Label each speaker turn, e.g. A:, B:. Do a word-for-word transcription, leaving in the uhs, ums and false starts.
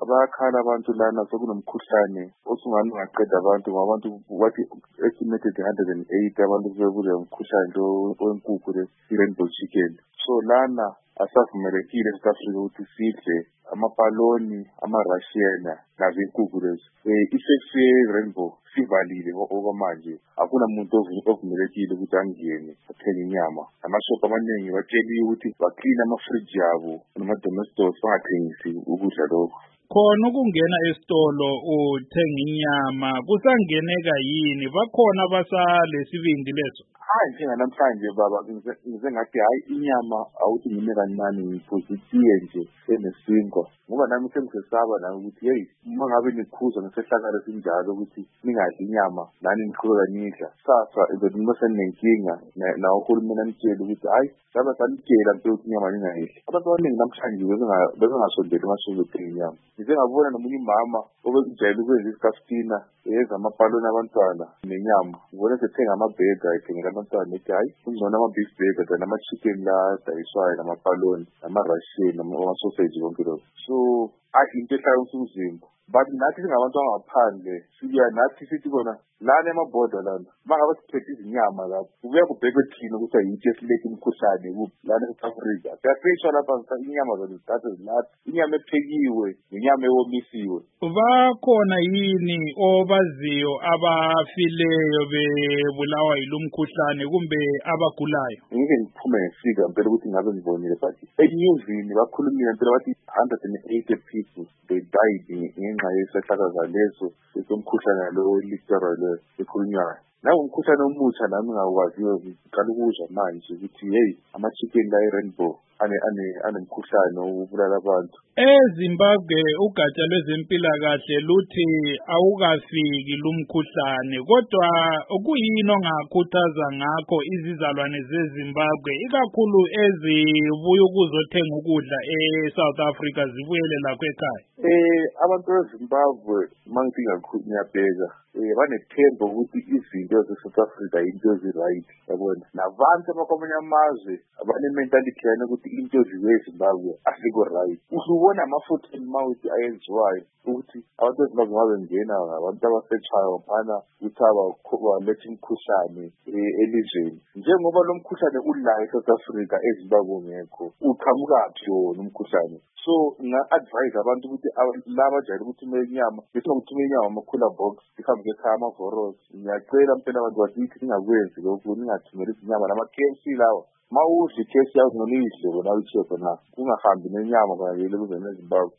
A: bayakhala abantu lana sokunomkhuhlane osungani ungaqeda abantu ngabantu wathi estimated one hundred eight abantu sebule umkhuhlane lo wenkukhu le rainbow chicken. So lana asavumelekile South Africa ukuthi sidle amapaloni ama-Russian nazo inkukhu lezi. Eh isesi rainbow sivalile okwamanje akuna muntu ovumelekile ukuthi angene athenge inyama. Amashop amaningi batsheliwe ukuthi baklina ama-fridge yabo nama-domestos bangathengisi ukudla lokho.
B: Khona ukungena esitolo uthenga inyama kusangeneka yini bakhona basalesibindi leso?
A: Hayi njenganamhlanje baba ngize ngathi hayi inyama awuthi ngime kancane ngipozitiye nje enesinkwa ngoba nami sengisesaba la ukuthi hey uma ngabe nikhuza ngesehlakalo sinjalo ukuthi ningadli inyama nani niqhubeka nidla sasa izodimase nenkinga na uhulumeni amtshela ukuthi hayi saba sanitshela mpe ukuthi inyama ningayidli. Abantu abaningi namhlanje bebengasondeli ngasho ukuthenga inyama. Ngize ngabona nomunye umama obekujayele ukwenza iskaftina yenza amapaloni abantwana nenyama ngibona sethenga amabhega ethengela abantwana ethi hayi kungcono ama-beef burger than ama-chicken la dayiswayo namapaloni nama-Russian nama-sausage konke lokho. So athi into ehlala umzimba but nathi singabantu abangaphandle siya nathi sithi bona lana emaboda lana mangabe siphethe izinyama lapho kubuya kubhekwe thina ukuthi ayithi esilethe imikhuhlane kuphi lana e-South Africa. Siyafisha lapha inyama zona zithathe zilathi inyama ephekiwe nenyama ewomisiwe.
B: Bakhona yini obaziyo abafileyo bebulawa yilomkhuhlane kumbe abagulayo?
A: Ngike ngiphume ngifika ngempela ukuthi ngabe ngibonile but enyuvini bakhulumile ngempela bathi one hundred eighty people they died ngenxa yesehlakalo leso esomkhuhlane lo literally ekhulunywayo. Nawo umkhuhlane omutsha nami ngakwaziyo ngicala ukuzwa manje ukuthi hey ama-chicken la e-rainbow ane ane anemkhuhlane obulala abantu.
B: eZimbabwe ugatsha lwezempilakahle luthi awukafiki lumkhuhlane kodwa kuyini ongakhuthaza ngakho izizalwane zeZimbabwe ikakhulu ezibuya ukuzothenga ukudla eSouth Africa zibuyele lapha ekhaya?
A: Eh abantu beZimbabwe mangithi kakhulu ngiyabheka eh banethemba ukuthi izinto zeSouth Africa into ezi-right yabona. Nabantu abakwamanye amazwe abane-mentality yana ukuthi into zeZimbabwe asiko right. Usubona ama-foot and mouth ayenziwayo ukuthi abantu beZimbabwe babengena abantu abasetshwayo phana ukuthi abaletha imikhuhlane elizweni. Njengoba lo mkhuhlane ula eSouth Africa eZimbabwe ungekho uqhamukaphi wona umkhuhlane. So nga-advise abantu ukuthi laba bajayele ukuthi inyama bethi ngokuthuma inyama ama-cooler box ihambe ekhaya ama-voros. Ngiyacela mpela abantu bakithi ningakwenzi lokhu ningathumeli inyama nama-K F C lawa ma udla i-K F C yakho noma uyidle bona uyithiye khona kungahambi nenyama kanye le kuzeni eZimbabwe.